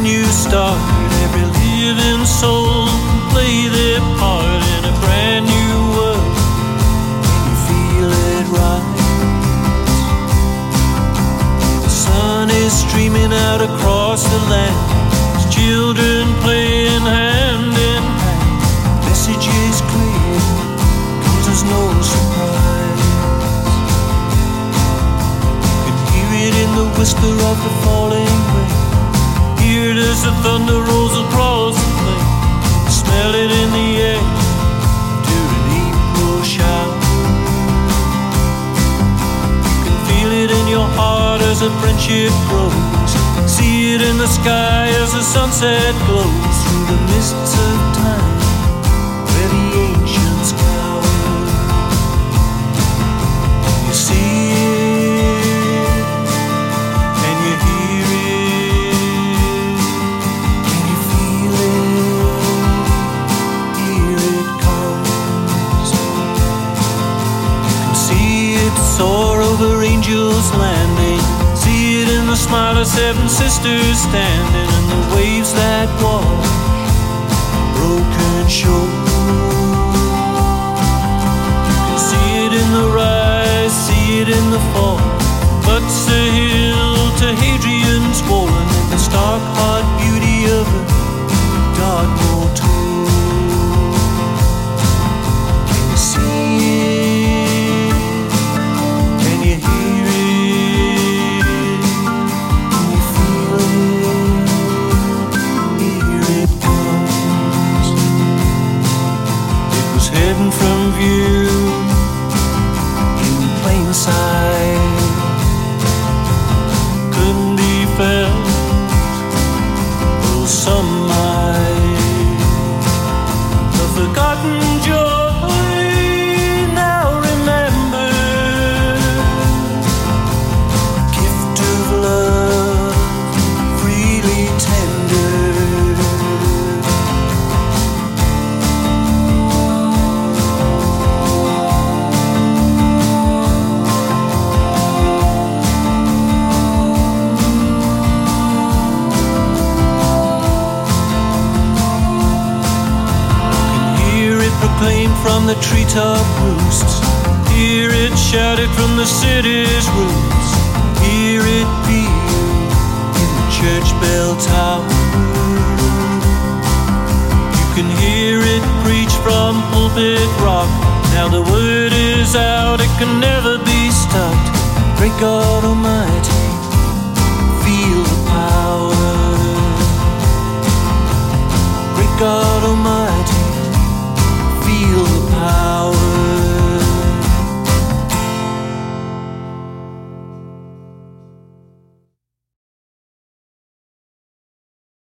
new start. Every living soul can play their part in a brand new world. Can you feel it rise? The sun is streaming out across the land. As children playing hand in hand. Message is clear, comes as no surprise. You can hear it in the whisper of the falling rain. Hear it as the thunder rolls across the plain. Smell it in the air during April shower. You can feel it in your heart as a friendship grows. See it in the sky as the sunset glows through the mists of time where the ancients cower. You see it, and you hear it. Can you feel it? Here it comes. You can see it soar over Angels Landing. See it in the smile of seven sisters standing in the waves that wash broken shore. You can see it in the rise, see it in the fall. Butts the hill to Hadrian's wall, and in the stark hard beauty of a dark mortal. Can you see it? Can you hear it? Can you feel it? Here it comes. It was hidden from view in plain sight. Couldn't be felt, though some might. A forgotten joy now remember. Gift of love, freely tender. Proclaimed from the treetop roosts. Hear it shouted from the city's roofs. Hear it peal in the church bell tower. You can hear it preach from pulpit rock. Now the word is out, it can never be stopped. Great God Almighty,